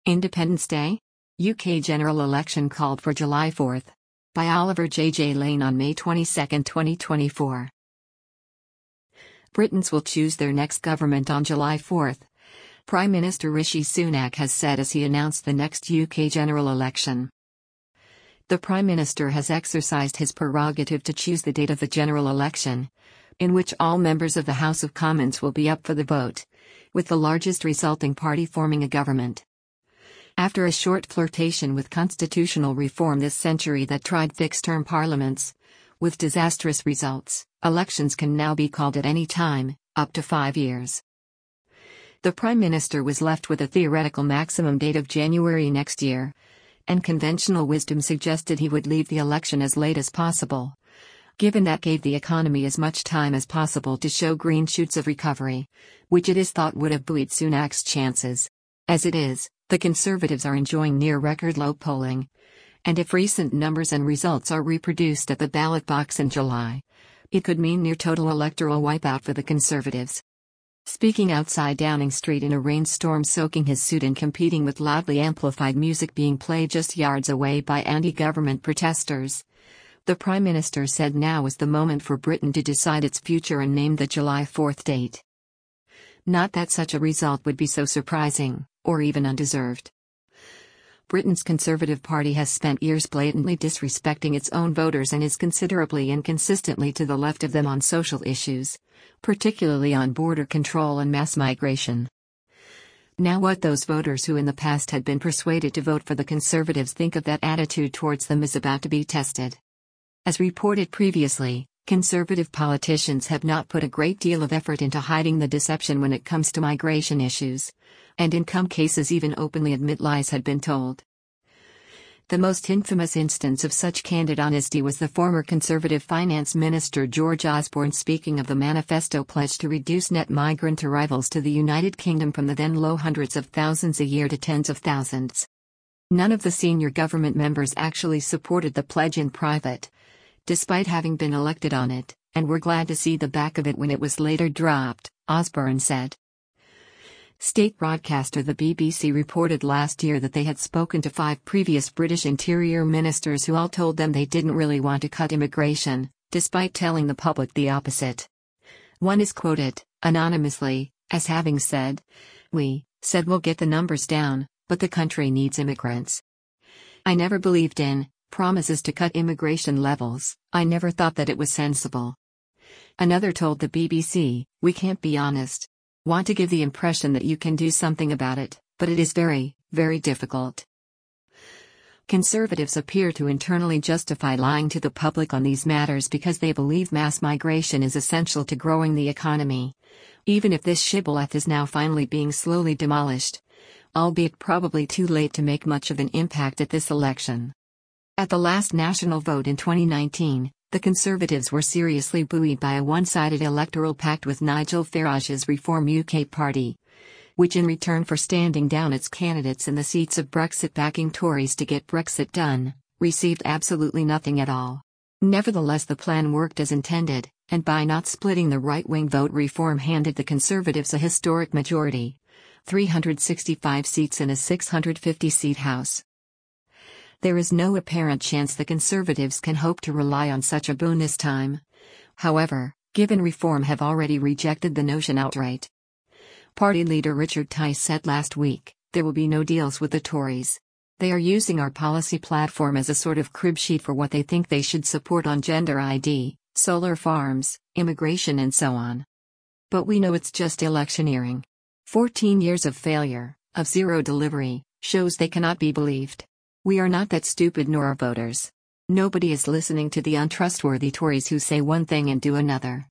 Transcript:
Independence Day? UK general election called for July 4th. By Oliver J. Lane on May 22, 2024. Britons will choose their next government on July 4th. Prime Minister Rishi Sunak has said as he announced the next UK general election. The Prime Minister has exercised his prerogative to choose the date of the general election, in which all members of the House of Commons will be up for the vote, with the largest resulting party forming a government. After a short flirtation with constitutional reform this century that tried fixed-term parliaments, with disastrous results, elections can now be called at any time, up to 5 years. The Prime Minister was left with a theoretical maximum date of January next year, and conventional wisdom suggested he would leave the election as late as possible, given that gave the economy as much time as possible to show green shoots of recovery, which it is thought would have buoyed Sunak's chances. As it is, the Conservatives are enjoying near-record low polling, and if recent numbers and results are reproduced at the ballot box in July, it could mean near-total electoral wipeout for the Conservatives. Speaking outside Downing Street in a rainstorm soaking his suit and competing with loudly amplified music being played just yards away by anti-government protesters, the Prime Minister said now was the moment for Britain to decide its future and name the July 4th date. Not that such a result would be so surprising, or even undeserved. Britain's Conservative Party has spent years blatantly disrespecting its own voters and is considerably inconsistently to the left of them on social issues, particularly on border control and mass migration. Now what those voters who in the past had been persuaded to vote for the Conservatives think of that attitude towards them is about to be tested. As reported previously, Conservative politicians have not put a great deal of effort into hiding the deception when it comes to migration issues, and in some cases even openly admit lies had been told. The most infamous instance of such candid honesty was the former Conservative Finance Minister George Osborne speaking of the manifesto pledge to reduce net migrant arrivals to the United Kingdom from the then low hundreds of thousands a year to tens of thousands. None of the senior government members actually supported the pledge in private, despite having been elected on it, and were glad to see the back of it when it was later dropped, Osborne said. State broadcaster the BBC reported last year that they had spoken to 5 previous British Interior Ministers who all told them they didn't really want to cut immigration, despite telling the public the opposite. One is quoted, anonymously, as having said, "We said we'll get the numbers down, but the country needs immigrants. I never believed in promises to cut immigration levels, I never thought that it was sensible." Another told the BBC, "We can't be honest. Want to give the impression that you can do something about it, but it is very, very difficult." Conservatives appear to internally justify lying to the public on these matters because they believe mass migration is essential to growing the economy, even if this shibboleth is now finally being slowly demolished, albeit probably too late to make much of an impact at this election. At the last national vote in 2019, the Conservatives were seriously buoyed by a one-sided electoral pact with Nigel Farage's Reform UK party, which in return for standing down its candidates in the seats of Brexit-backing Tories to get Brexit done, received absolutely nothing at all. Nevertheless, the plan worked as intended, and by not splitting the right-wing vote, Reform handed the Conservatives a historic majority, 365 seats in a 650-seat House. There is no apparent chance the Conservatives can hope to rely on such a boon this time. However, given Reform have already rejected the notion outright. Party leader Richard Tice said last week, "There will be no deals with the Tories. They are using our policy platform as a sort of crib sheet for what they think they should support on gender ID, solar farms, immigration and so on. But we know it's just electioneering. 14 years of failure, of zero delivery, shows they cannot be believed. We are not that stupid nor our voters. Nobody is listening to the untrustworthy Tories who say one thing and do another."